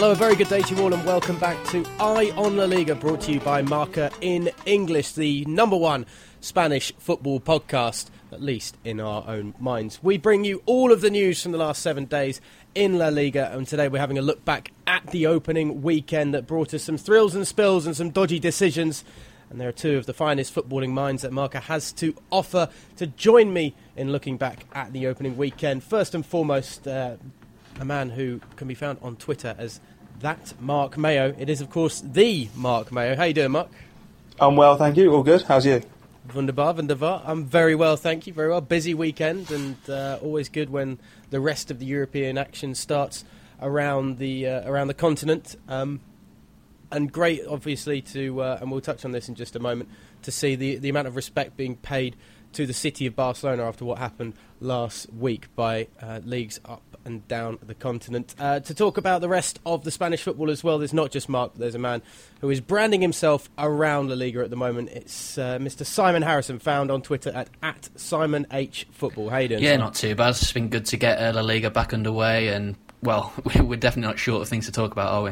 Hello, a very good day to you all and welcome back to Eye on La Liga, brought to you by Marca in English, the number one Spanish football podcast, at least in our own minds. We bring you all of the news from the last 7 days in La Liga, and today we're having a look back at the opening weekend that brought us some thrills and spills and some dodgy decisions. And there are two of the finest footballing minds that Marca has to offer to join me in looking back at the opening weekend. First and foremost, a man who can be found on Twitter as that Mark Mayo. It is, of course, the Mark Mayo. How you doing, Mark? I'm well, thank you. All good. How's you? Wunderbar, wunderbar. I'm very well, thank you. Very well. Busy weekend, and always good when the rest of the European action starts around the continent. And great, obviously, to and we'll touch on this in just a moment, to see the amount of respect being paid to the city of Barcelona after what happened last week by leagues up and down the continent. To talk about the rest of the Spanish football as well, there's not just Mark, but there's a man who is branding himself around La Liga at the moment. It's Mr. Simon Harrison, found on Twitter at Simon H Football. How you doing, Yeah, Simon? not too bad. It's been good to get La Liga back underway, and, well, we're definitely not short of things to talk about, are we?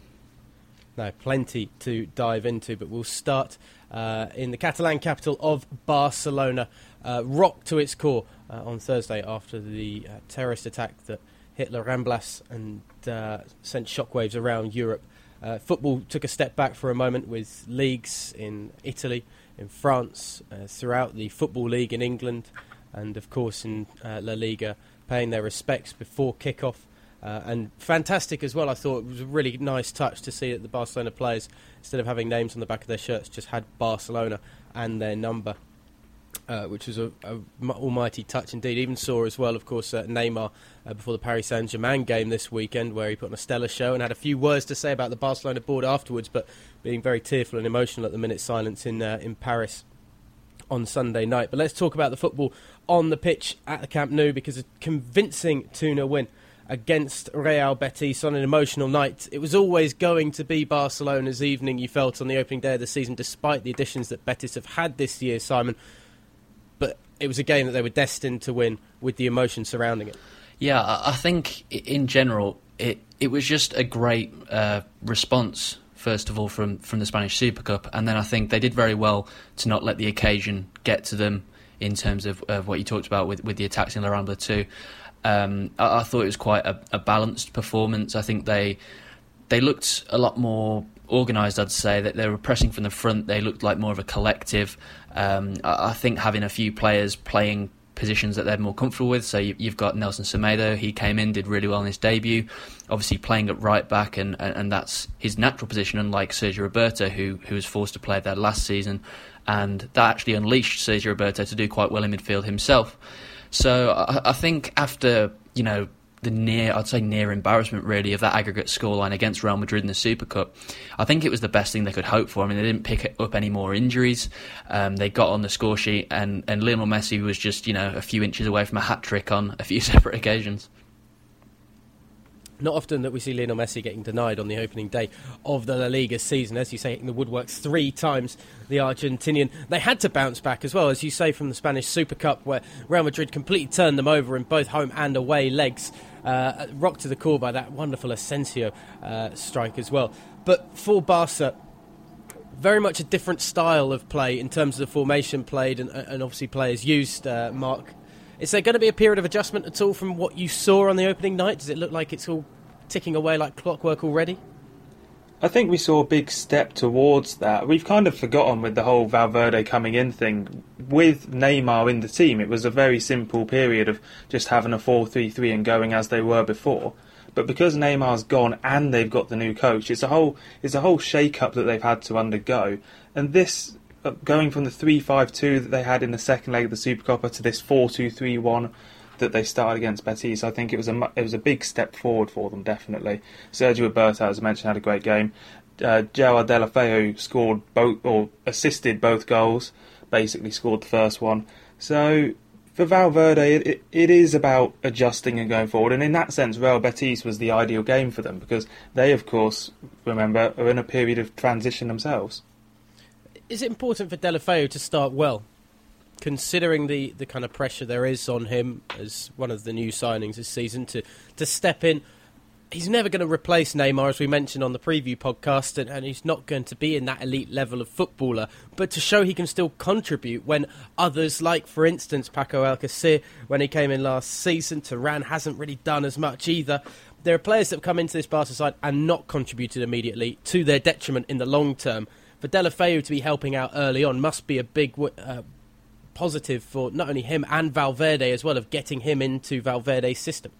No, plenty to dive into, but we'll start in the Catalan capital of Barcelona, rocked to its core on Thursday after the terrorist attack that hit La Ramblas and sent shockwaves around Europe. Football took a step back for a moment, with leagues in Italy, in France, throughout the Football League in England, and of course in La Liga, paying their respects before kick-off. And fantastic as well. I thought it was a really nice touch to see that the Barcelona players, instead of having names on the back of their shirts, just had Barcelona and their number, which was a almighty touch indeed. Even saw as well, of course, Neymar before the Paris Saint-Germain game this weekend, where he put on a stellar show and had a few words to say about the Barcelona board afterwards, but being very tearful and emotional at the minute silence in Paris on Sunday night. But let's talk about the football on the pitch at the Camp Nou, because a convincing 2-0 win against Real Betis on an emotional night. It was always going to be Barcelona's evening, you felt, on the opening day of the season, despite the additions that Betis have had this year, Simon. But it was a game that they were destined to win, with the emotion surrounding it. Yeah, I think in general it was just a great response, first of all, from the Spanish Super Cup, and then I think they did very well to not let the occasion get to them in terms of what you talked about with the attacks in La Rambla too. I thought it was quite a balanced performance. I think they looked a lot more organised, I'd say, that they were pressing from the front. They looked like more of a collective. I think having a few players playing positions that they're more comfortable with. So you've got Nelson Semedo. He came in, did really well in his debut, obviously playing at right back, and that's his natural position, unlike Sergio Roberto, who was forced to play there last season, and that actually unleashed Sergio Roberto to do quite well in midfield himself. So I think after, the near embarrassment, really, of that aggregate scoreline against Real Madrid in the Super Cup, I think it was the best thing they could hope for. I mean, they didn't pick up any more injuries. They got on the score sheet, and Lionel Messi was just, a few inches away from a hat-trick on a few separate occasions. Not often that we see Lionel Messi getting denied on the opening day of the La Liga season. As you say, hitting the woodworks 3 times, the Argentinian. They had to bounce back as well, as you say, from the Spanish Super Cup, where Real Madrid completely turned them over in both home and away legs. Rocked to the core by that wonderful Asensio strike as well. But for Barca, very much a different style of play in terms of the formation played and obviously players used, Mark. Is there going to be a period of adjustment at all from what you saw on the opening night? Does it look like it's all ticking away like clockwork already? I think we saw a big step towards that. We've kind of forgotten with the whole Valverde coming in thing. With Neymar in the team, it was a very simple period of just having a 4-3-3 and going as they were before. But because Neymar's gone and they've got the new coach, it's a whole shake-up that they've had to undergo. And this, going from the 3-5-2 that they had in the second leg of the Supercopa to this 4-2-3-1 that they started against Betis, I think it was a big step forward for them, definitely. Sergio Roberto, as I mentioned, had a great game. João Deulofeu scored both, or assisted both goals, basically scored the first one. So for Valverde, it is about adjusting and going forward, and in that sense, Real Betis was the ideal game for them, because they, of course, remember, are in a period of transition themselves. Is it important for Deulofeu to start well, considering the kind of pressure there is on him as one of the new signings this season, to step in he's never going to replace Neymar, as we mentioned on the preview podcast, and he's not going to be in that elite level of footballer. But to show he can still contribute when others, like, for instance, Paco Alcacer, when he came in last season, Turan hasn't really done as much either. There are players that have come into this Barca side and not contributed immediately, to their detriment in the long term. For Deulofeu to be helping out early on must be a big positive for not only him and Valverde as well, of getting him into Valverde's system.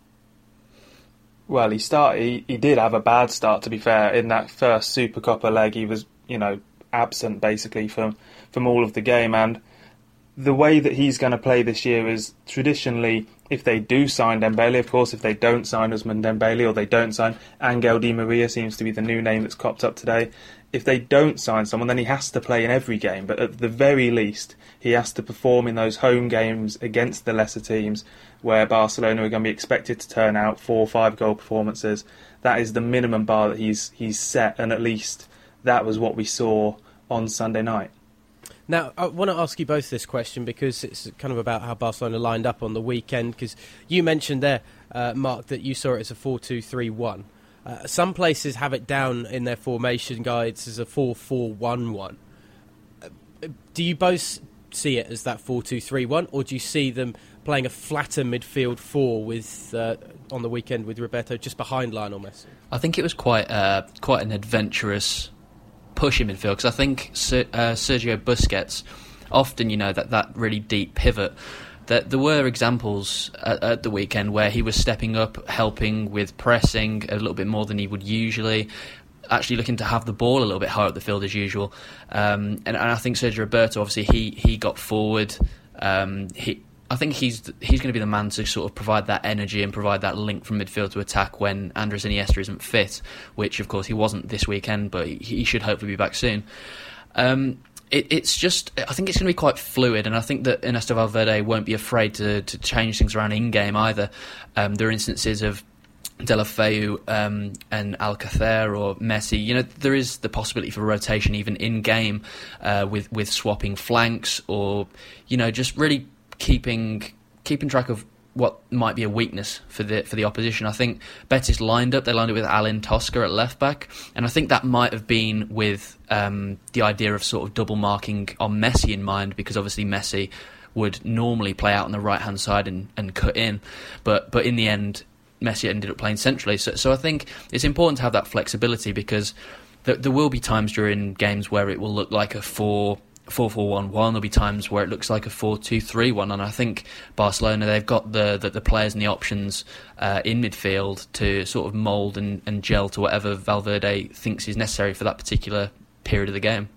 Well, he did have a bad start, to be fair. In that first Supercopa leg, he was, absent basically from all of the game. And the way that he's going to play this year is traditionally, if they do sign Dembele, of course, if they don't sign Ousmane Dembele, or they don't sign Angel Di Maria, seems to be the new name that's cropped up today. If they don't sign someone, then he has to play in every game. But at the very least, he has to perform in those home games against the lesser teams, where Barcelona are going to be expected to turn out 4 or 5 goal performances. That is the minimum bar that he's set, and at least that was what we saw on Sunday night. Now, I want to ask you both this question because it's kind of about how Barcelona lined up on the weekend, because you mentioned there, Mark, that you saw it as a 4-2-3-1. Some places have it down in their formation guides as a 4-4-1-1. Do you both see it as that 4-2-3-1, or do you see them playing a flatter midfield 4 with on the weekend with Roberto just behind Lionel Messi? I think it was quite an adventurous push in midfield, because I think Sergio Busquets often, that really deep pivot. That there were examples at the weekend where he was stepping up, helping with pressing a little bit more than he would usually, actually looking to have the ball a little bit higher up the field as usual. And I think Sergio Roberto, obviously, he got forward. I think he's going to be the man to sort of provide that energy and provide that link from midfield to attack when Andres Iniesta isn't fit, which of course he wasn't this weekend, but he should hopefully be back soon. It's just, I think it's going to be quite fluid, and I think that Ernesto Valverde won't be afraid to change things around in-game either. There are instances of Deulofeu and Alcacer or Messi. There is the possibility for rotation even in-game with swapping flanks, or, just really keeping track of what might be a weakness for the opposition. I think Betis lined up with Alain Tosca at left back, and I think that might have been with the idea of sort of double marking on Messi in mind, because obviously Messi would normally play out on the right hand side and cut in, but in the end Messi ended up playing centrally. So I think it's important to have that flexibility, because there will be times during games where it will look like a 4-4-1-1. There'll be times where it looks like a 4-2-3-1, and I think Barcelona, they've got the players and the options in midfield to sort of mould and gel to whatever Valverde thinks is necessary for that particular period of the game.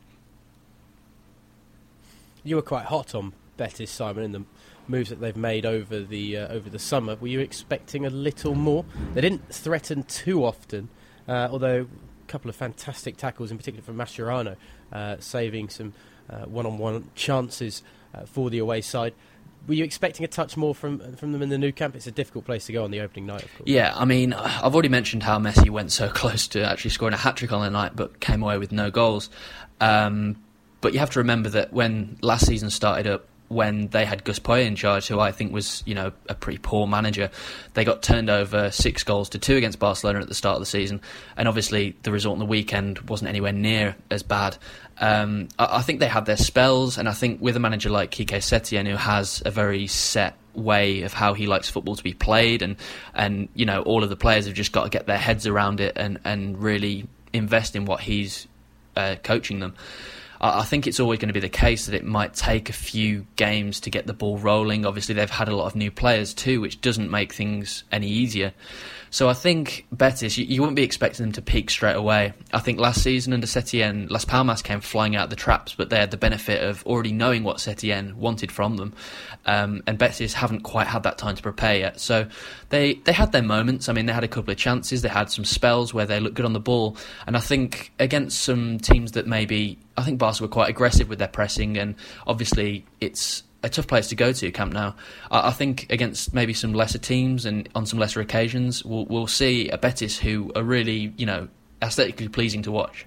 You were quite hot on Betis, Simon, in the moves that they've made over the summer. Were you expecting a little more? They didn't threaten too often, although a couple of fantastic tackles, in particular from Mascherano, saving some one-on-one chances for the away side. Were you expecting a touch more from them in the Nou Camp? It's a difficult place to go on the opening night, of course. Yeah, I mean, I've already mentioned how Messi went so close to actually scoring a hat-trick on the night, but came away with no goals. But you have to remember that when last season started up, when they had Gus Poyet in charge, who I think was, a pretty poor manager, they got turned over 6-2 against Barcelona at the start of the season, and obviously the result on the weekend wasn't anywhere near as bad. I think they had their spells, and I think with a manager like Quique Setien, who has a very set way of how he likes football to be played, and all of the players have just got to get their heads around it and really invest in what he's coaching them. I think it's always going to be the case that it might take a few games to get the ball rolling. Obviously, they've had a lot of new players too, which doesn't make things any easier. So I think Betis, you wouldn't be expecting them to peak straight away. I think last season under Setien, Las Palmas came flying out of the traps, but they had the benefit of already knowing what Setien wanted from them. And Betis haven't quite had that time to prepare yet. So they had their moments. I mean, they had a couple of chances. They had some spells where they looked good on the ball. And I think against some teams that maybe... I think Barca were quite aggressive with their pressing, and obviously it's a tough place to go to, Camp Nou. I think against maybe some lesser teams and on some lesser occasions, we'll see a Betis who are really, aesthetically pleasing to watch.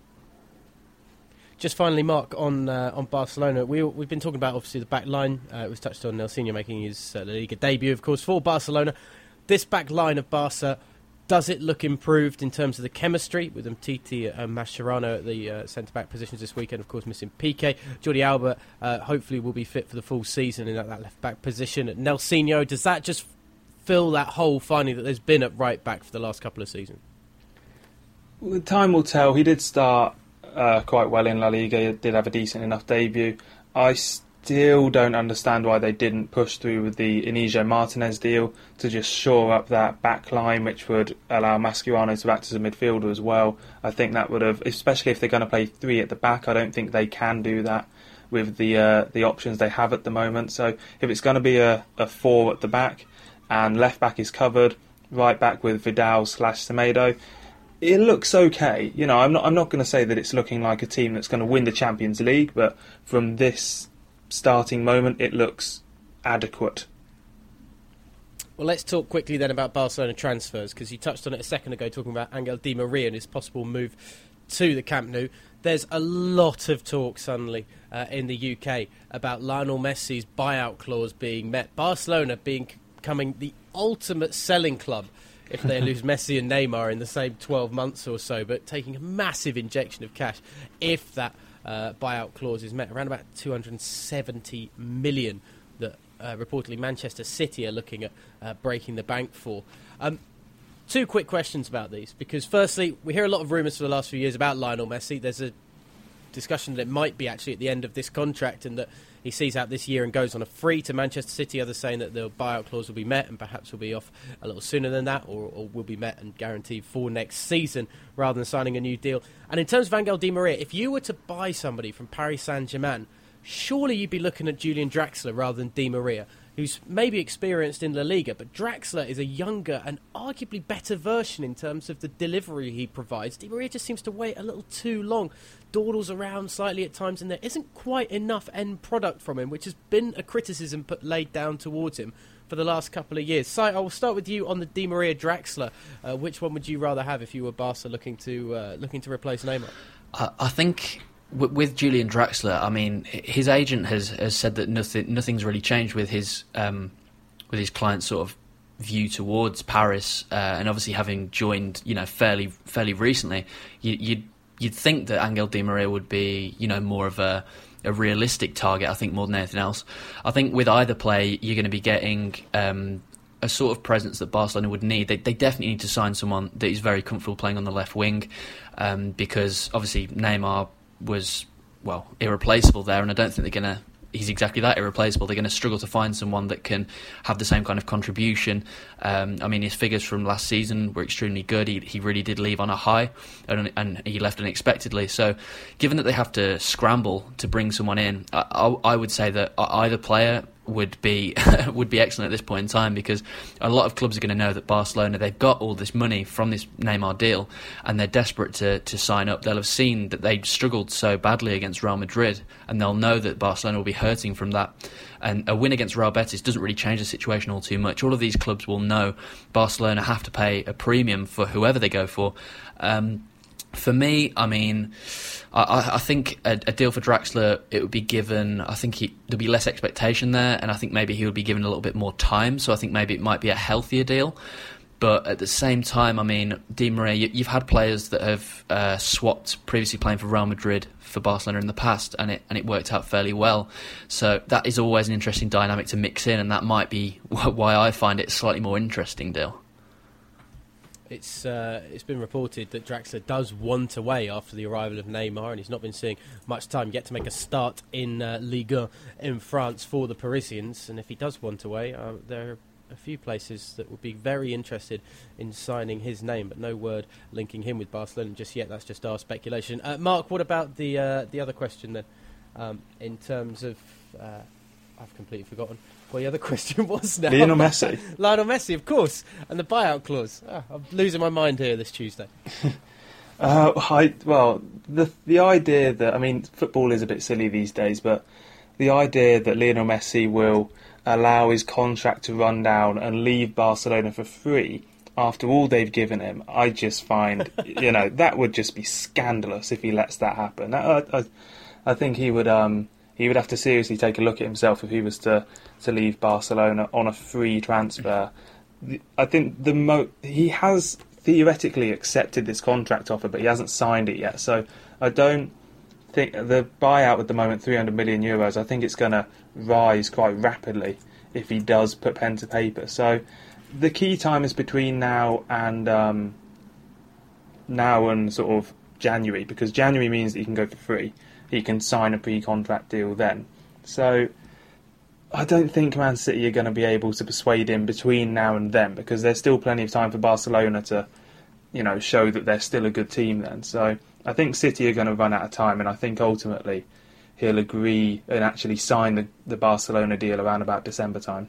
Just finally, Mark, on Barcelona, we've been talking about obviously the back line. It was touched on Nelsinho making his La Liga debut, of course, for Barcelona. This back line of Barca, Does it look improved in terms of the chemistry with Umtiti and Mascherano at the centre-back positions this weekend? Of course, missing Piqué. Jordi Alba hopefully will be fit for the full season in that left-back position. Nelsinho, does that just fill that hole finally that there's been at right-back for the last couple of seasons? Well, time will tell. He did start quite well in La Liga. He did have a decent enough debut. I still don't understand why they didn't push through with the Inigo Martinez deal to just shore up that back line, which would allow Mascherano to act as a midfielder as well. I think that would have, especially if they're going to play three at the back, I don't think they can do that with the options they have at the moment. So if it's going to be a four at the back and left back is covered, right back with Vidal/Semedo, it looks okay. You know, I'm not going to say that it's looking like a team that's going to win the Champions League, but from this starting moment, it looks adequate. Well, let's talk quickly then about Barcelona transfers, because you touched on it a second ago talking about Angel Di Maria and his possible move to the Camp Nou. There's a lot of talk suddenly in the UK about Lionel Messi's buyout clause being met. Barcelona becoming the ultimate selling club if they lose Messi and Neymar in the same 12 months or so, but taking a massive injection of cash if that buyout clause is met, around about 270 million that reportedly Manchester City are looking at breaking the bank for. Two quick questions about these, because firstly, we hear a lot of rumours for the last few years about Lionel Messi. There's a discussion that it might be actually at the end of this contract and that he sees out this year and goes on a free to Manchester City. Others saying that the buyout clause will be met and perhaps will be off a little sooner than that, or will be met and guaranteed for next season rather than signing a new deal. And in terms of Angel Di Maria, if you were to buy somebody from Paris Saint-Germain, surely you'd be looking at Julian Draxler rather than Di Maria, who's maybe experienced in La Liga, but Draxler is a younger and arguably better version in terms of the delivery he provides. Di Maria just seems to wait a little too long, dawdles around slightly at times, and there isn't quite enough end product from him, which has been a criticism laid down towards him for the last couple of years. Si, I will start with you on the Di Maria Draxler. Which one would you rather have if you were Barca looking to replace Neymar? I think with Julian Draxler, I mean, his agent has said that nothing's really changed with his client's sort of view towards Paris, and obviously having joined, fairly recently, you'd think that Angel Di Maria would be, more of a realistic target. I think more than anything else. I think with either play, you're going to be getting a sort of presence that Barcelona would need. They definitely need to sign someone that is very comfortable playing on the left wing, because obviously Neymar was, irreplaceable there, and I don't think he's exactly that, irreplaceable. They're going to struggle to find someone that can have the same kind of contribution. His figures from last season were extremely good. He really did leave on a high, and he left unexpectedly. So given that they have to scramble to bring someone in, I would say that either player would be excellent at this point in time, because a lot of clubs are going to know that Barcelona, they've got all this money from this Neymar deal and they're desperate to sign up. They'll have seen that they struggled so badly against Real Madrid, and they'll know that Barcelona will be hurting from that. And a win against Real Betis doesn't really change the situation all too much. All of these clubs will know Barcelona have to pay a premium for whoever they go for. For me, I think a deal for Draxler, it would be given, I think there'll be less expectation there, and I think maybe he would be given a little bit more time, so I think maybe it might be a healthier deal. But at the same time, Di Maria, you've had players that have swapped previously playing for Real Madrid for Barcelona in the past, and it worked out fairly well. So that is always an interesting dynamic to mix in, and that might be why I find it a slightly more interesting deal. It's been reported that Draxler does want away after the arrival of Neymar, and he's not been seeing much time yet to make a start in Ligue 1 in France for the Parisians. And if he does want away, there are a few places that would be very interested in signing his name, but no word linking him with Barcelona just yet. That's just our speculation. Mark, what about the other question then? In terms of, I've completely forgotten what the other question was now. Lionel Messi. Lionel Messi, of course, and the buyout clause. I'm losing my mind here this Tuesday. The idea that, football is a bit silly these days, but the idea that Lionel Messi will allow his contract to run down and leave Barcelona for free after all they've given him, I just find, that would just be scandalous if he lets that happen. I think he would have to seriously take a look at himself if he was to leave Barcelona on a free transfer. I think he has theoretically accepted this contract offer, but he hasn't signed it yet. So I don't think the buyout at the moment, €300 million, I think it's going to rise quite rapidly if he does put pen to paper. So the key time is between now and sort of January, because January means that he can go for free. He can sign a pre-contract deal then. So I don't think Man City are going to be able to persuade him between now and then, because there's still plenty of time for Barcelona to, show that they're still a good team then. So I think City are going to run out of time, and I think ultimately he'll agree and actually sign the Barcelona deal around about December time.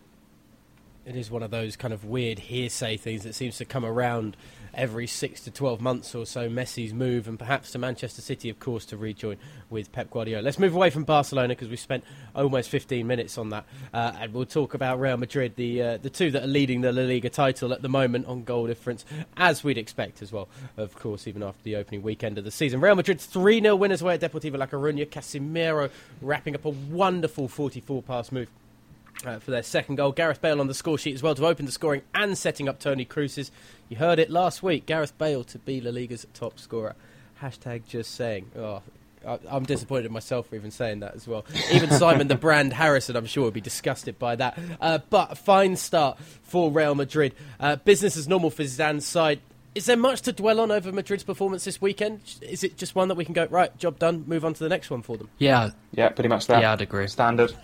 It is one of those kind of weird hearsay things that seems to come around every 6 to 12 months or so. Messi's move, and perhaps to Manchester City, of course, to rejoin with Pep Guardiola. Let's move away from Barcelona, because we've spent almost 15 minutes on that, and we'll talk about Real Madrid, the two that are leading the La Liga title at the moment on goal difference, as we'd expect as well, of course, even after the opening weekend of the season. Real Madrid 3-0 winners away at Deportivo La Coruña. Casemiro wrapping up a wonderful 44-pass move for their second goal. Gareth Bale on the score sheet as well to open the scoring and setting up Toni Kroos's. You heard it last week, Gareth Bale to be La Liga's top scorer. Hashtag just saying. Oh, I'm disappointed in myself for even saying that as well. Even Simon the Brand Harrison, I'm sure, would be disgusted by that. But a fine start for Real Madrid. Business as normal for Zidane's side. Is there much to dwell on over Madrid's performance this weekend? Is it just one that we can go, right, job done, move on to the next one for them? Yeah, pretty much that. Yeah, I'd agree. Standard.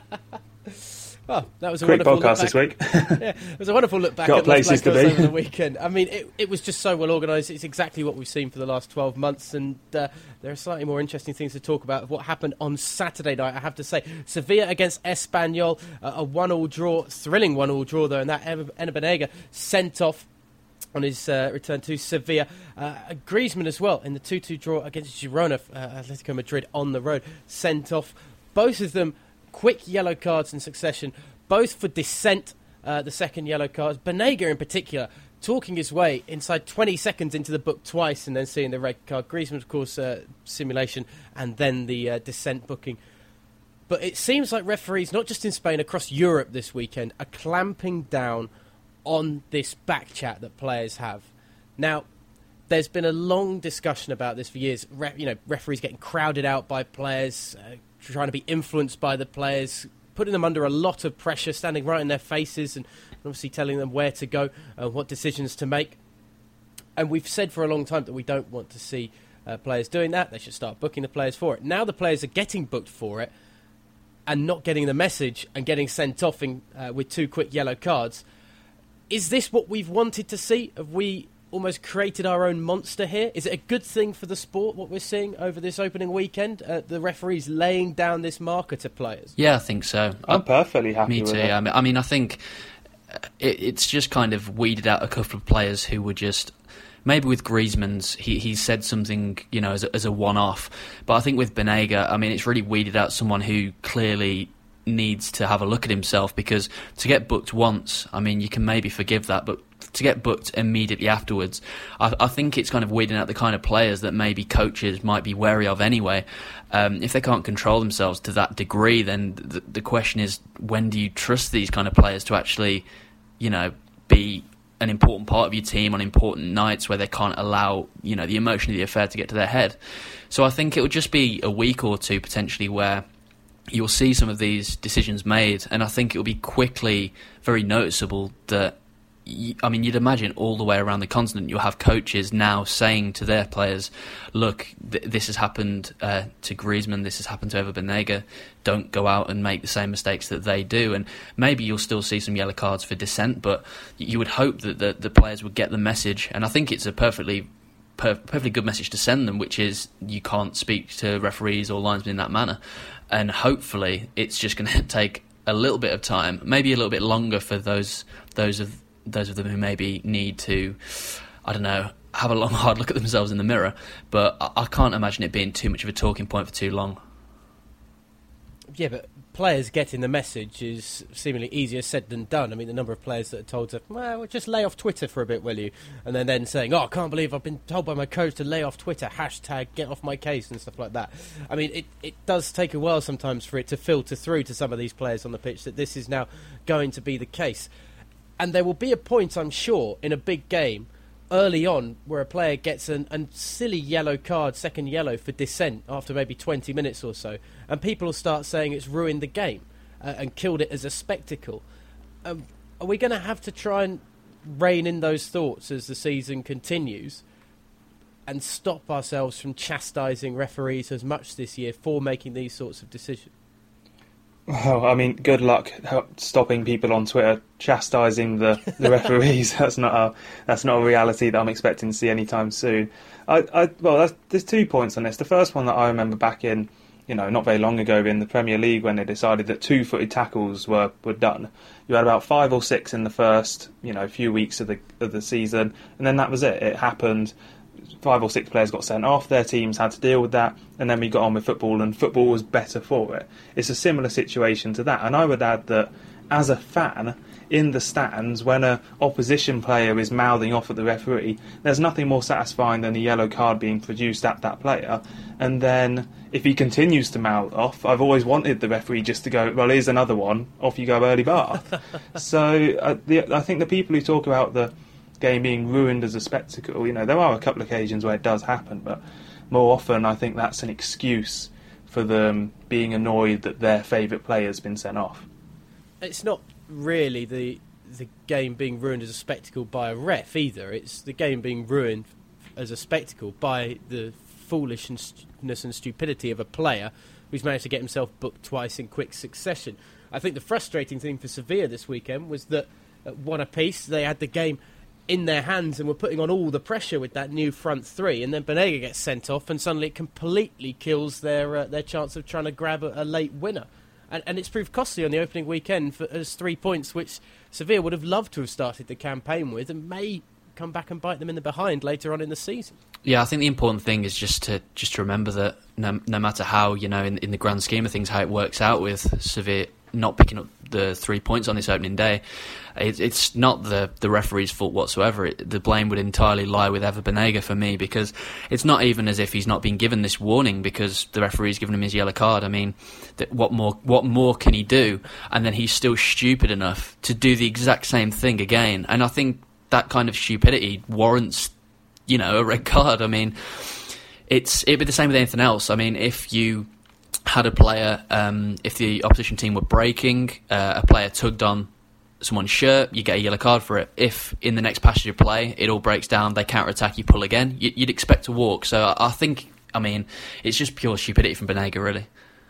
Well, that was a quick wonderful podcast this week. Yeah, it was a wonderful look back Got at Los places to Blancos be. over the weekend. I mean, it was just so well organised. It's exactly what we've seen for the last 12 months, and there are slightly more interesting things to talk about of what happened on Saturday night, I have to say. Sevilla against Espanyol, a 1-1 draw, thrilling 1-1 draw though, and that Ener Banega sent off on his return to Sevilla. Griezmann as well in the 2-2 draw against Girona, Atletico Madrid on the road, sent off. Both of them quick yellow cards in succession, both for dissent, the second yellow card. Banega in particular talking his way inside 20 seconds into the book twice and then seeing the red card. Griezmann, of course, simulation and then the dissent booking. But it seems like referees, not just in Spain, across Europe this weekend, are clamping down on this back chat that players have. Now, there's been a long discussion about this for years. Referees getting crowded out by players, trying to be influenced by the players, putting them under a lot of pressure, standing right in their faces and obviously telling them where to go, what decisions to make. And we've said for a long time that we don't want to see players doing that. They should start booking the players for it. Now the players are getting booked for it and not getting the message and getting sent off with 2 quick yellow cards. Is this what we've wanted to see? Have we almost created our own monster here? Is it a good thing for the sport, what we're seeing over this opening weekend? The referees laying down this marker to players? Yeah, I think so. I'm perfectly happy with it. Me too. I mean, I think it's just kind of weeded out a couple of players who were just... Maybe with Griezmann's, he said something, as a one-off. But I think with Banega, I mean, it's really weeded out someone who clearly needs to have a look at himself, because to get booked once, I mean, you can maybe forgive that, but to get booked immediately afterwards, I think it's kind of weeding out the kind of players that maybe coaches might be wary of anyway. If they can't control themselves to that degree, then the question is, when do you trust these kind of players to actually, be an important part of your team on important nights where they can't allow, the emotion of the affair to get to their head? So I think it would just be a week or two potentially where you'll see some of these decisions made, and I think it will be quickly very noticeable that, you'd imagine all the way around the continent you'll have coaches now saying to their players, look, this has happened to Griezmann, this has happened to Ever Banega, don't go out and make the same mistakes that they do. And maybe you'll still see some yellow cards for dissent, but you would hope that the players would get the message, and I think it's a perfectly good message to send them, which is you can't speak to referees or linesmen in that manner. And hopefully it's just going to take a little bit of time, maybe a little bit longer for those of them who maybe need to, I don't know, have a long, hard look at themselves in the mirror. But I can't imagine it being too much of a talking point for too long. Yeah, but players getting the message is seemingly easier said than done. I mean, the number of players that are told to, well, just lay off Twitter for a bit, will you? And then saying, I can't believe I've been told by my coach to lay off Twitter, hashtag get off my case and stuff like that. I mean, it does take a while sometimes for it to filter through to some of these players on the pitch that this is now going to be the case. And there will be a point, I'm sure, in a big game early on where a player gets a silly yellow card, second yellow for dissent after maybe 20 minutes or so, and people will start saying it's ruined the game and killed it as a spectacle. Are we going to have to try and rein in those thoughts as the season continues and stop ourselves from chastising referees as much this year for making these sorts of decisions? Well, I mean, good luck stopping people on Twitter chastising the referees. That's not a reality that I'm expecting to see anytime soon. There's 2 points on this. The first one that I remember back in, not very long ago in the Premier League when they decided that two-footed tackles were done. You had about 5 or 6 in the first, few weeks of the season, and then that was it. It happened. 5 or 6 players got sent off, their teams had to deal with that, and then we got on with football, and football was better for it. It's a similar situation to that, and I would add that as a fan, in the stands, when an opposition player is mouthing off at the referee, there's nothing more satisfying than a yellow card being produced at that player, and then if he continues to mouth off, I've always wanted the referee just to go, well, here's another one, off you go, early bath. So I think the people who talk about the game being ruined as a spectacle, there are a couple of occasions where it does happen, but more often I think that's an excuse for them being annoyed that their favourite player's been sent off. It's not really the game being ruined as a spectacle by a ref either. It's the game being ruined as a spectacle by the foolishness and stupidity of a player who's managed to get himself booked twice in quick succession. I think the frustrating thing for Sevilla this weekend was that at 1 apiece they had the game in their hands and were putting on all the pressure with that new front three, and then Banega gets sent off and suddenly it completely kills their chance of trying to grab a late winner. And it's proved costly on the opening weekend as 3 points which Sevilla would have loved to have started the campaign with and may come back and bite them in the behind later on in the season. Yeah, I think the important thing is just to remember that no matter how, in the grand scheme of things, how it works out with Sevilla not picking up the 3 points on this opening day, it's not the referee's fault whatsoever. The blame would entirely lie with Ever Banega for me, because it's not even as if he's not been given this warning because the referee's given him his yellow card. I mean, what more can he do? And then he's still stupid enough to do the exact same thing again. And I think that kind of stupidity warrants, a red card. I mean, it'd be the same with anything else. I mean, if you had a player, if the opposition team were breaking, a player tugged on someone's shirt, you get a yellow card for it. If in the next passage of play it all breaks down, they counter-attack, you pull again, you'd expect to walk. So I think, it's just pure stupidity from Banega, really.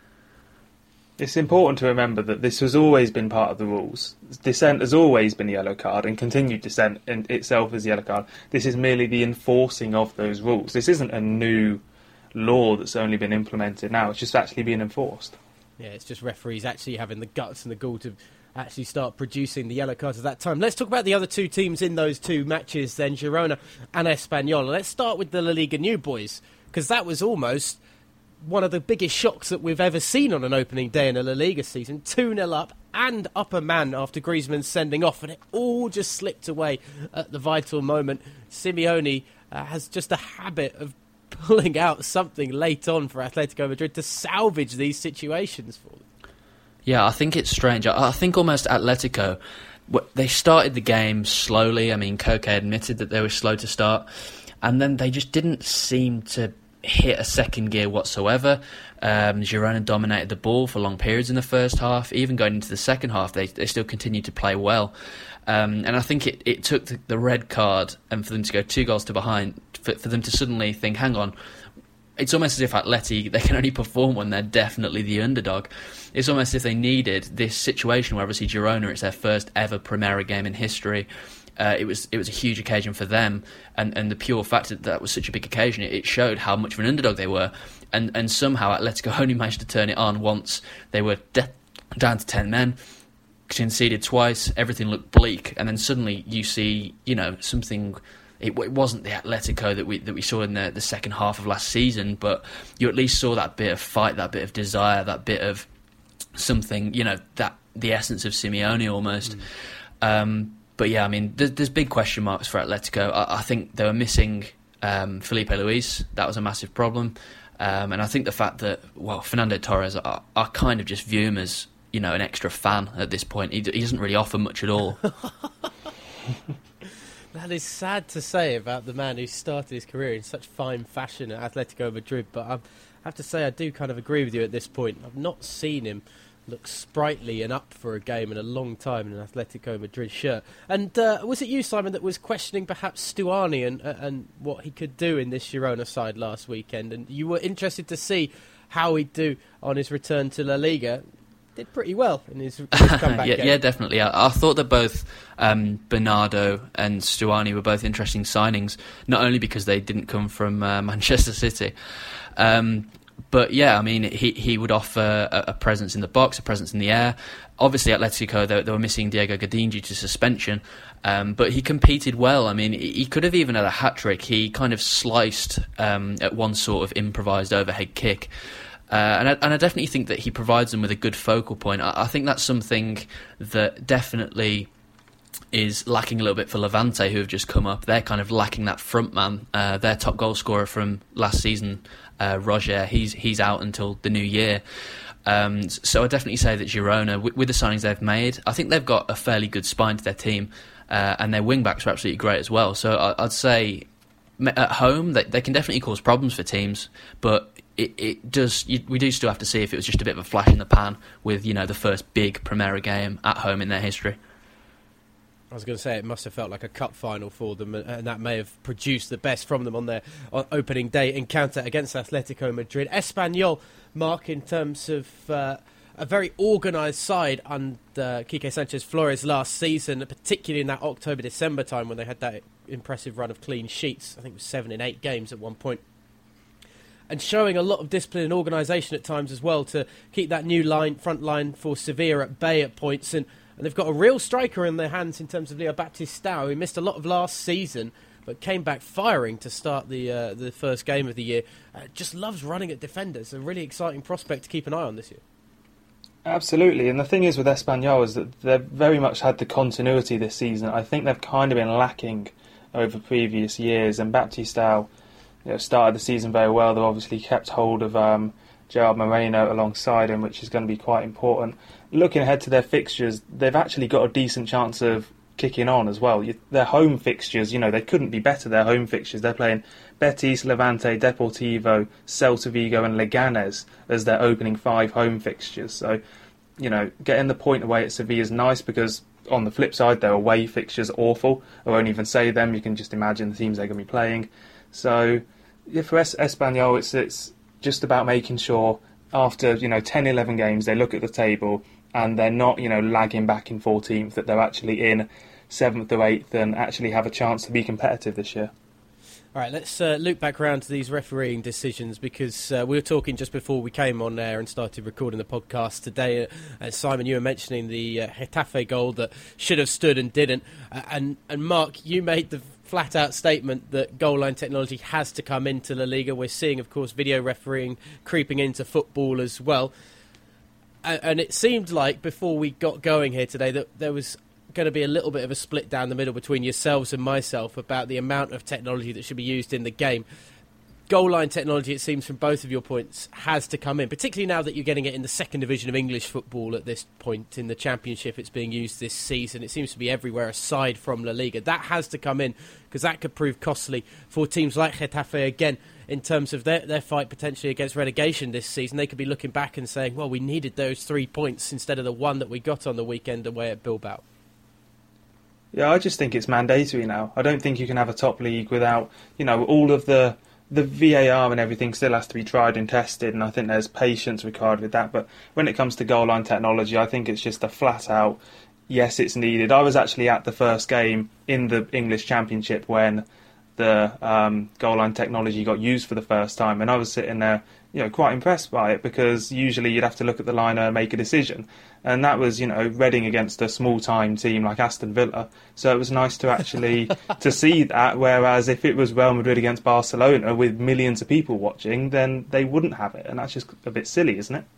It's important to remember that this has always been part of the rules. Dissent has always been a yellow card, and continued dissent in itself is a yellow card. This is merely the enforcing of those rules. This isn't a new law that's only been implemented now. It's just actually being enforced. Yeah, it's just referees actually having the guts and the gall to actually start producing the yellow cards at that time. Let's talk about the other two teams in those two matches then, Girona and Espanyol. Let's start with the La Liga new boys, because that was almost one of the biggest shocks that we've ever seen on an opening day in a La Liga season. 2-0 up and up a man after Griezmann's sending off, and it all just slipped away at the vital moment. Simeone has just a habit of pulling out something late on for Atletico Madrid to salvage these situations for them. Yeah, I think it's strange. I think almost Atletico, they started the game slowly. I mean, Koke admitted that they were slow to start, and then they just didn't seem to hit a second gear whatsoever. Girona dominated the ball for long periods in the first half. Even going into the second half, they still continued to play well. And I think it took the red card and for them to go 2 goals to behind, for them to suddenly think, hang on, it's almost as if Atleti, they can only perform when they're definitely the underdog. It's almost as if they needed this situation where obviously Girona, it's their first ever Primera game in history. It was a huge occasion for them, and the pure fact that was such a big occasion, it showed how much of an underdog they were, and somehow Atletico only managed to turn it on once they were down to 10 men, conceded twice, everything looked bleak, and then suddenly you see, something. It wasn't the Atletico that we saw in the second half of last season, but you at least saw that bit of fight, that bit of desire, that bit of something, that the essence of Simeone almost. But yeah, I mean, there's big question marks for Atletico. I think they were missing Felipe Luis. That was a massive problem. And I think the fact that, Fernando Torres, I kind of just view him as, an extra fan at this point. He doesn't really offer much at all. That is sad to say about the man who started his career in such fine fashion at Atletico Madrid, but I have to say I do kind of agree with you at this point. I've not seen him look sprightly and up for a game in a long time in an Atletico Madrid shirt. And was it you, Simon, that was questioning perhaps Stuani and what he could do in this Girona side last weekend? And you were interested to see how he'd do on his return to La Liga. Did pretty well in his comeback game. Yeah, definitely. I thought that both Bernardo and Stuani were both interesting signings, not only because they didn't come from Manchester City, but yeah, I mean, he would offer a presence in the box, a presence in the air. Obviously, Atletico, they were missing Diego Godin due to suspension, but he competed well. I mean, he could have even had a hat-trick. He kind of sliced at one sort of improvised overhead kick. And I definitely think that he provides them with a good focal point. I think that's something that definitely is lacking a little bit for Levante, who have just come up. They're kind of lacking that front man. Their top goal scorer from last season, Roger, he's out until the new year. So I definitely say that Girona, with the signings they've made, I think they've got a fairly good spine to their team, and their wing-backs are absolutely great as well. So I'd say at home they can definitely cause problems for teams, but we do still have to see if it was just a bit of a flash in the pan with, the first big Primera game at home in their history. I was going to say it must have felt like a cup final for them, and that may have produced the best from them on their opening day encounter against Atletico Madrid. Espanyol, Mark, in terms of a very organised side under Quique Sanchez Flores last season, particularly in that October-December time when they had that impressive run of clean sheets. I think it was 7 in 8 games at one point. And showing a lot of discipline and organisation at times as well to keep that new front line for Sevilla at bay at points. And they've got a real striker in their hands in terms of Leo Baptistao, who missed a lot of last season, but came back firing to start the first game of the year. Just loves running at defenders. A really exciting prospect to keep an eye on this year. Absolutely, and the thing is with Espanyol is that they've very much had the continuity this season. I think they've kind of been lacking over previous years, and Baptistao started the season very well. They've obviously kept hold of Gerard Moreno alongside him, which is going to be quite important. Looking ahead to their fixtures, they've actually got a decent chance of kicking on as well. Their home fixtures, they couldn't be better, their home fixtures. They're playing Betis, Levante, Deportivo, Celta Vigo and Leganés as their opening 5 home fixtures. So, getting the point away at Sevilla is nice, because on the flip side, their away fixtures are awful. I won't even say them, you can just imagine the teams they're going to be playing. So, for Espanyol, it's just about making sure after 10, 11 games they look at the table and they're not lagging back in 14th, that they're actually in 7th or 8th and actually have a chance to be competitive this year. All right, let's loop back around to these refereeing decisions, because we were talking just before we came on air and started recording the podcast today. Simon, you were mentioning the Getafe goal that should have stood and didn't. And Mark, you made the flat-out statement that goal line technology has to come into La Liga. We're seeing, of course, video refereeing creeping into football as well. And it seemed like, before we got going here today, that there was going to be a little bit of a split down the middle between yourselves and myself about the amount of technology that should be used in the game. Goal line technology, it seems from both of your points, has to come in, particularly now that you're getting it in the second division of English football at this point. In the Championship, it's being used this season. It seems to be everywhere aside from La Liga. That has to come in, because that could prove costly for teams like Getafe again in terms of their fight potentially against relegation this season. They could be looking back and saying, well, we needed those 3 points instead of the one that we got on the weekend away at Bilbao. Yeah, I just think it's mandatory now. I don't think you can have a top league without, all of the VAR and everything still has to be tried and tested, and I think there's patience required with that. But when it comes to goal line technology, I think it's just a flat out, yes, it's needed. I was actually at the first game in the English Championship when the goal line technology got used for the first time, and I was sitting there, quite impressed by it, because usually you'd have to look at the liner and make a decision. And that was, Reading against a small-time team like Aston Villa. So it was nice to actually to see that, whereas if it was Real Madrid against Barcelona with millions of people watching, then they wouldn't have it. And that's just a bit silly, isn't it?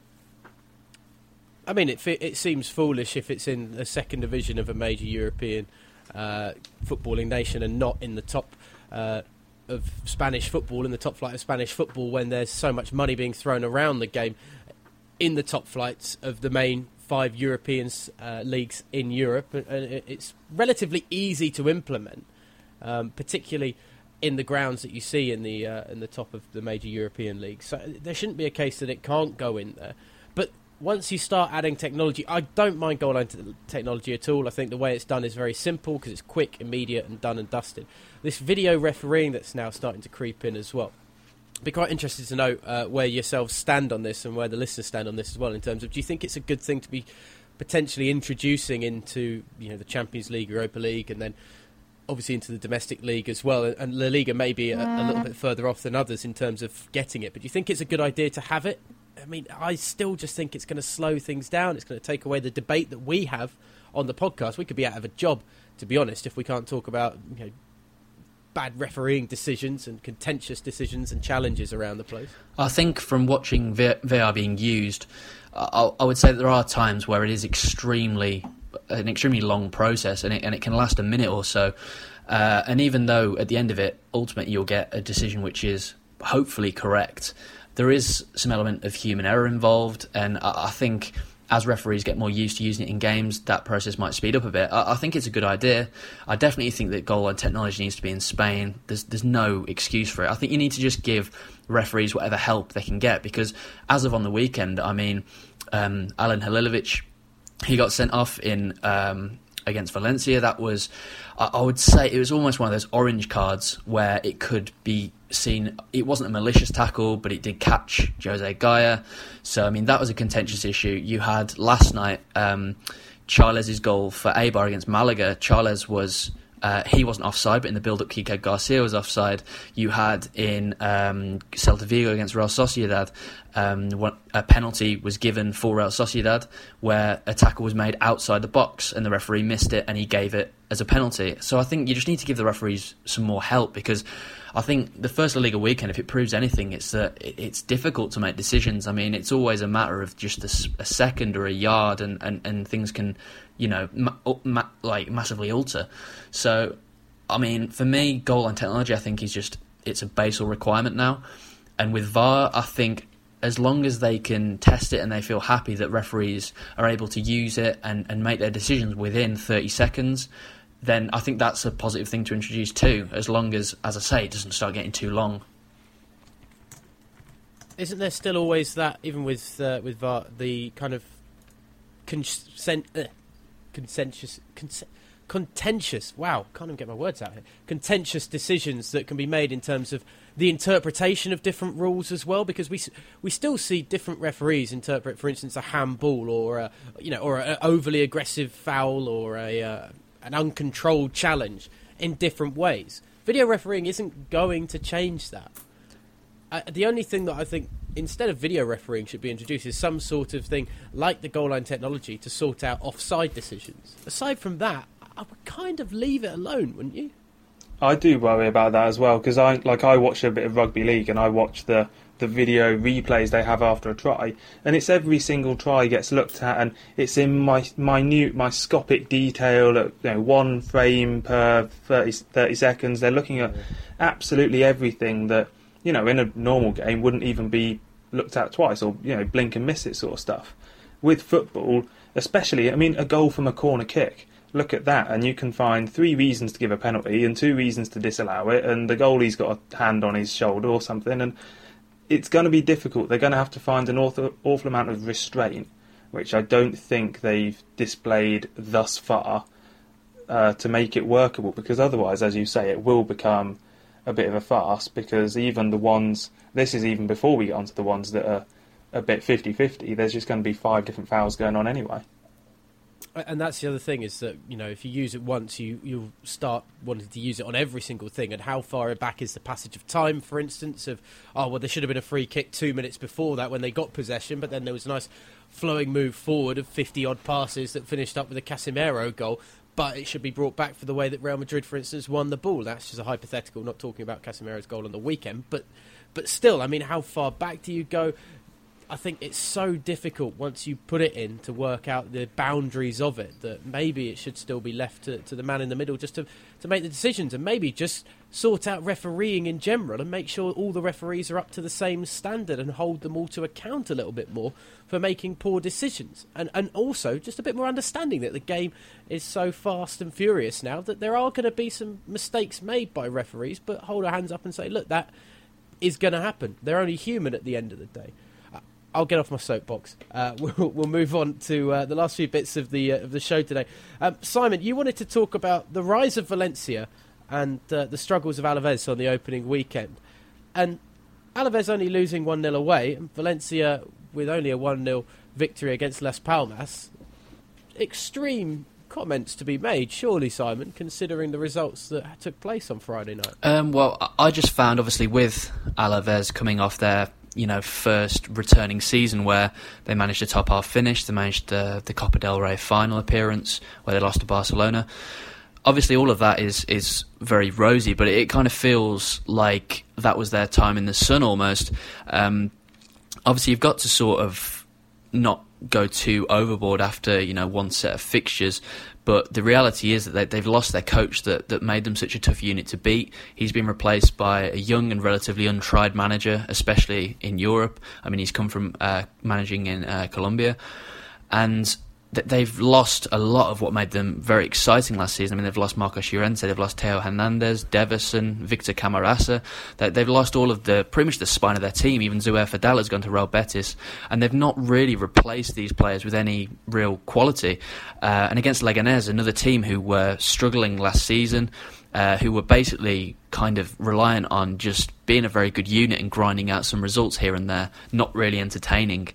I mean, it seems foolish if it's in the second division of a major European footballing nation and not in the top of Spanish football, in the top flight of Spanish football, when there's so much money being thrown around the game in the top flights of the main 5 European leagues in Europe. And it's relatively easy to implement. particularly in the grounds that you see in the top of the major European leagues. So there shouldn't be a case that it can't go in there. But once you start adding technology, I don't mind goal line technology at all. I think the way it's done is very simple because it's quick, immediate, and done and dusted. This video refereeing that's now starting to creep in as well. I'd be quite interested to know where yourselves stand on this and where the listeners stand on this as well, in terms of, do you think it's a good thing to be potentially introducing into the Champions League, Europa League, and then obviously into the domestic league as well, and La Liga may be a little bit further off than others in terms of getting it, but do you think it's a good idea to have it? I mean, I still just think it's going to slow things down. It's going to take away the debate that we have on the podcast. We could be out of a job, to be honest, if we can't talk about bad refereeing decisions and contentious decisions and challenges around the place. I think from watching VR being used, I would say that there are times where it is an extremely long process, and it can last a minute or so. And even though at the end of it, ultimately you'll get a decision which is hopefully correct, there is some element of human error involved, and I think as referees get more used to using it in games, that process might speed up a bit. I think it's a good idea. I definitely think that goal line technology needs to be in Spain. There's no excuse for it. I think you need to just give referees whatever help they can get, because as of on the weekend, I mean, Alen Halilovic, he got sent off in against Valencia. That was, I would say, it was almost one of those orange cards where it could be seen, it wasn't a malicious tackle, but it did catch Jose Gaya. So, I mean, that was a contentious issue. You had last night Charles' goal for Eibar against Malaga. Charles was, he wasn't offside, but in the build-up, Kike Garcia was offside. You had in Celta Vigo against Real Sociedad, a penalty was given for Real Sociedad where a tackle was made outside the box and the referee missed it and he gave it as a penalty. So I think you just need to give the referees some more help, because I think the first La Liga weekend, if it proves anything, it's that it's difficult to make decisions. I mean, it's always a matter of just a second or a yard, and things can, massively alter. So, I mean, for me, goal line technology, I think it's a basal requirement now. And with VAR, I think as long as they can test it and they feel happy that referees are able to use it and make their decisions within 30 seconds, then I think that's a positive thing to introduce too, as long as I say, it doesn't start getting too long. Isn't there still always that, even with VAR, the kind of contentious, wow, can't even get my words out here, contentious decisions that can be made in terms of the interpretation of different rules as well, because we still see different referees interpret, for instance, a handball or an overly aggressive foul or an uncontrolled challenge in different ways. Video refereeing isn't going to change that. The only thing that I think instead of video refereeing should be introduced is some sort of thing like the goal line technology to sort out offside decisions. Aside from that, I would kind of leave it alone, wouldn't you? I do worry about that as well, because I watch a bit of rugby league and I watch the video replays they have after a try, and it's every single try gets looked at, and it's in minute microscopic detail at one frame per 30 seconds. They're looking at absolutely everything that in a normal game wouldn't even be looked at twice, or blink and miss it sort of stuff. With football especially, I mean, a goal from a corner kick, look at that and you can find 3 reasons to give a penalty and 2 reasons to disallow it, and the goalie's got a hand on his shoulder or something, and it's going to be difficult. They're going to have to find an awful amount of restraint, which I don't think they've displayed thus far to make it workable, because otherwise, as you say, it will become a bit of a farce, because even the ones, this is even before we get onto the ones that are a bit 50-50, there's just going to be 5 different fouls going on anyway. And that's the other thing, is that if you use it once, you'll start wanting to use it on every single thing. And how far back is the passage of time, for instance, of there should have been a free kick 2 minutes before that when they got possession, but then there was a nice flowing move forward of 50 odd passes that finished up with a Casemiro goal, but it should be brought back for the way that Real Madrid, for instance, won the ball. That's just a hypothetical, not talking about Casemiro's goal on the weekend, but still, I mean, how far back do you go? I think it's so difficult once you put it in to work out the boundaries of it, that maybe it should still be left to the man in the middle just to make the decisions, and maybe just sort out refereeing in general and make sure all the referees are up to the same standard and hold them all to account a little bit more for making poor decisions. And also just a bit more understanding that the game is so fast and furious now that there are going to be some mistakes made by referees, but hold our hands up and say, look, that is going to happen. They're only human at the end of the day. I'll get off my soapbox. We'll move on to the last few bits of the show today. Simon, you wanted to talk about the rise of Valencia and the struggles of Alaves on the opening weekend. And Alaves only losing 1-0 away, and Valencia with only a 1-0 victory against Las Palmas. Extreme comments to be made, surely, Simon, considering the results that took place on Friday night. Well, I just found, obviously, with Alaves coming off their first returning season where they managed a top half finish, they managed the Copa del Rey final appearance where they lost to Barcelona. Obviously, all of that is very rosy, but it kind of feels like that was their time in the sun almost. Obviously, you've got to sort of not go too overboard after one set of fixtures, but the reality is that they've lost their coach that made them such a tough unit to beat. He's been replaced by a young and relatively untried manager, especially in Europe. I mean, he's come from managing in Colombia, and they've lost a lot of what made them very exciting last season. I mean, they've lost Marcos Llorente, they've lost Teo Hernandez, Deverson, Victor Camarasa. They've lost all of pretty much the spine of their team. Even Zoer Fadal has gone to Real Betis, and they've not really replaced these players with any real quality. And against Leganés, another team who were struggling last season, who were basically kind of reliant on just being a very good unit and grinding out some results here and there, not really entertaining.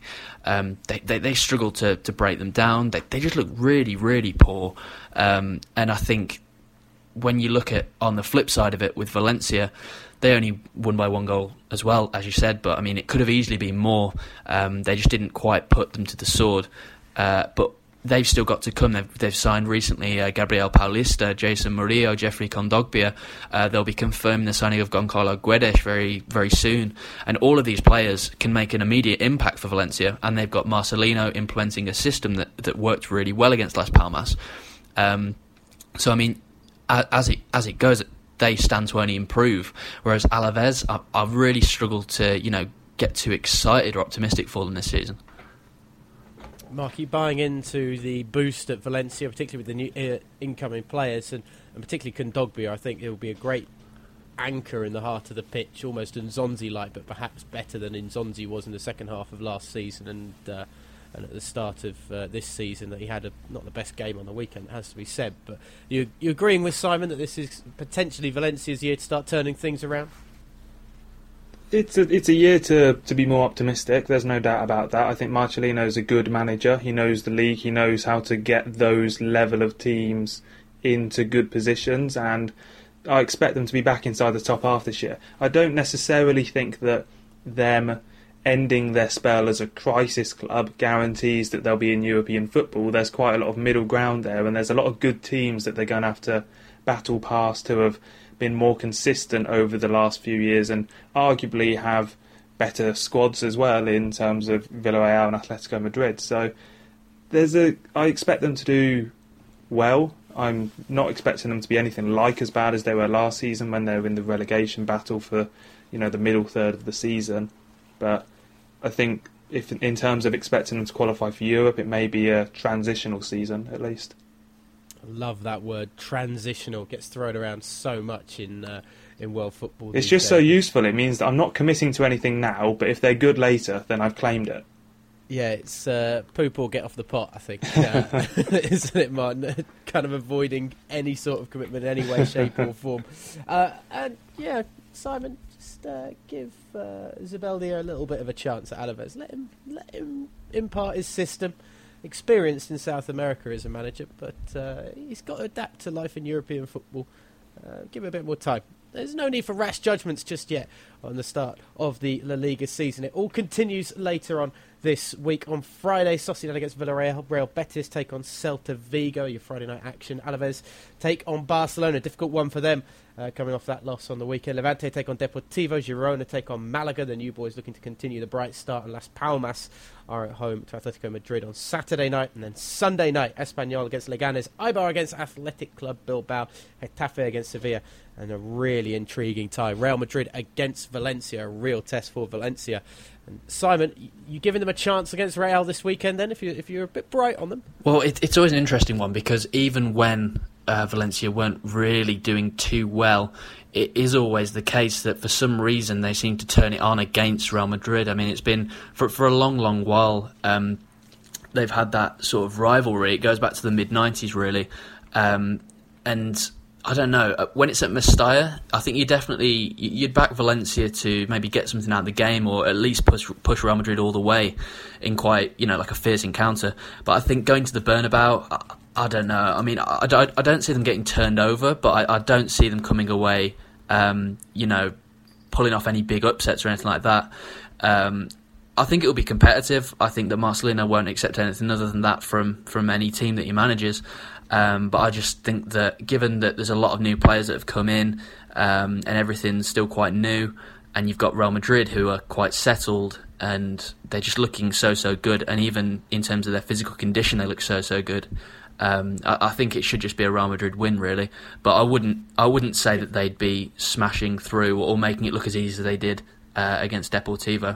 They struggled to break them down. They just look really, really poor. And I think when you look at on the flip side of it with Valencia, they only won by 1 goal as well, as you said, but I mean, it could have easily been more. They just didn't quite put them to the sword. But they've still got to come. They've signed recently Gabriel Paulista, Jason Murillo, Jeffrey Kondogbia. They'll be confirming the signing of Goncalo Guedes very, very soon. And all of these players can make an immediate impact for Valencia. And they've got Marcelino implementing a system that worked really well against Las Palmas. So I mean, as it goes, they stand to only improve. Whereas Alaves, I've really struggled to get too excited or optimistic for them this season. Mark, you buying into the boost at Valencia, particularly with the new incoming players, and particularly Kondogbia? I think he'll be a great anchor in the heart of the pitch, almost Nzonzi-like, but perhaps better than Nzonzi was in the second half of last season and at the start of this season. That he had not the best game on the weekend, it has to be said. But you agreeing with Simon that this is potentially Valencia's year to start turning things around? It's a year to be more optimistic. There's no doubt about that. I think Marcelino's a good manager. He knows the league. He knows how to get those level of teams into good positions, and I expect them to be back inside the top half this year. I don't necessarily think that them ending their spell as a crisis club guarantees that they'll be in European football. There's quite a lot of middle ground there, and there's a lot of good teams that they're going to have to battle past who have been more consistent over the last few years and arguably have better squads as well in terms of Villarreal and Atletico Madrid. So I expect them to do well. I'm not expecting them to be anything like as bad as they were last season when they were in the relegation battle for the middle third of the season. But I think if in terms of expecting them to qualify for Europe, it may be a transitional season at least. I love that word, transitional. It gets thrown around so much in world football. It's just so useful. It means that I'm not committing to anything now, but if they're good later, then I've claimed it. Yeah, it's poop or get off the pot, I think, isn't it, Martin? Kind of avoiding any sort of commitment in any way, shape or form. And yeah, Simon, just give Zubeldia a little bit of a chance at Alaves. Let him impart his system. Experienced in South America as a manager, but he's got to adapt to life in European football. Give him a bit more time. There's no need for rash judgments just yet on the start of the La Liga season. It all continues later on this week. On Friday, Sociedad against Villarreal. Real Betis take on Celta Vigo, your Friday night action. Alaves take on Barcelona, difficult one for them. Coming off that loss on the weekend. Levante take on Deportivo. Girona take on Malaga. The new boys looking to continue the bright start. And Las Palmas are at home to Atletico Madrid on Saturday night. And then Sunday night, Espanyol against Leganes. Eibar against Athletic Club Bilbao. Getafe against Sevilla. And a really intriguing tie. Real Madrid against Valencia. A real test for Valencia. And Simon, you giving them a chance against Real this weekend then, if you're a bit bright on them? Well, it's always an interesting one because even when Valencia weren't really doing too well, it is always the case that for some reason they seem to turn it on against Real Madrid. I mean, it's been for a long while. They've had that sort of rivalry. It goes back to the mid-90s, really. And I don't know, when it's at Mestalla, I think you'd back Valencia to maybe get something out of the game, or at least push Real Madrid all the way in quite, like a fierce encounter. But I think going to the Bernabeu, I don't know. I mean, I don't see them getting turned over, but I don't see them coming away, pulling off any big upsets or anything like that. I think it will be competitive. I think that Marcelino won't accept anything other than that from any team that he manages. But I just think that given that there's a lot of new players that have come in, and everything's still quite new, and you've got Real Madrid who are quite settled and they're just looking so good, and even in terms of their physical condition they look so good. I think it should just be a Real Madrid win, really. But I wouldn't say that they'd be smashing through or making it look as easy as they did against Deportivo.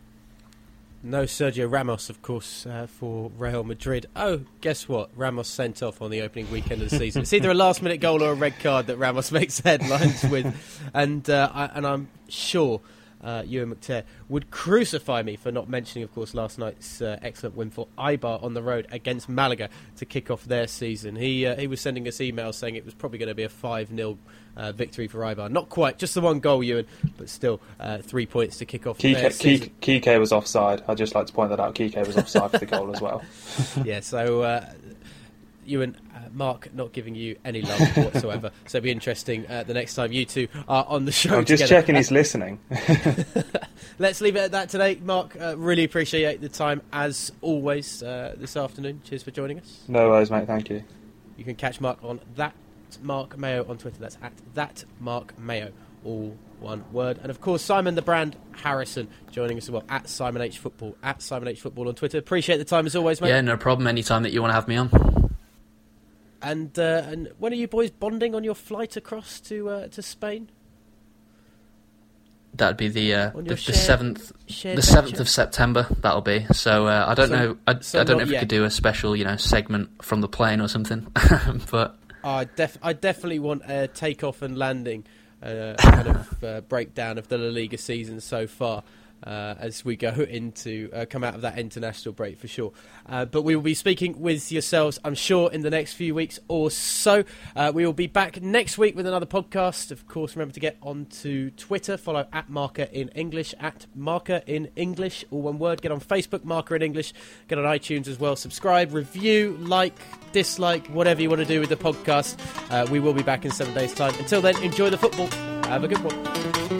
No Sergio Ramos, of course, for Real Madrid. Oh, guess what? Ramos sent off on the opening weekend of the season. It's either a last-minute goal or a red card that Ramos makes headlines with. And I'm sure Ewan McTear would crucify me for not mentioning, of course, last night's excellent win for Eibar on the road against Malaga to kick off their season. He was sending us emails saying it was probably going to be a 5-0 victory for Eibar. Not quite, just the one goal, Ewan, but still 3 points to kick off their season. Kike was offside. I'd just like to point that out. Kike was offside for the goal as well. Yeah, so Ewan, Mark not giving you any love whatsoever. So it'll be interesting the next time you two are on the show. I'm just checking he's listening. Let's leave it at that today. Mark, really appreciate the time as always this afternoon. Cheers for joining us. No worries, mate. Thank you. You can catch Mark on that Mark Mayo on Twitter. That's at that Mark Mayo, all one word. And of course, Simon the Brand Harrison joining us as well at Simon H Football, at Simon H Football on Twitter. Appreciate the time as always, mate. Yeah, no problem. Anytime that you want to have me on. And when are you boys bonding on your flight across to Spain? That'd be the 7th of September. That'll be. So I don't know. I don't know if we could do a special, segment from the plane or something. But I definitely want a takeoff and landing kind of breakdown of the La Liga season so far. As we go into come out of that international break for sure. But we will be speaking with yourselves, I'm sure, in the next few weeks or so. We will be back next week with another podcast. Of course, remember to get onto Twitter, follow at Marker in English, at Marker in English, all one word. Get on Facebook, Marker in English. Get on iTunes as well. Subscribe, review, like, dislike, whatever you want to do with the podcast. We will be back in 7 days' time. Until then, enjoy the football. Have a good one.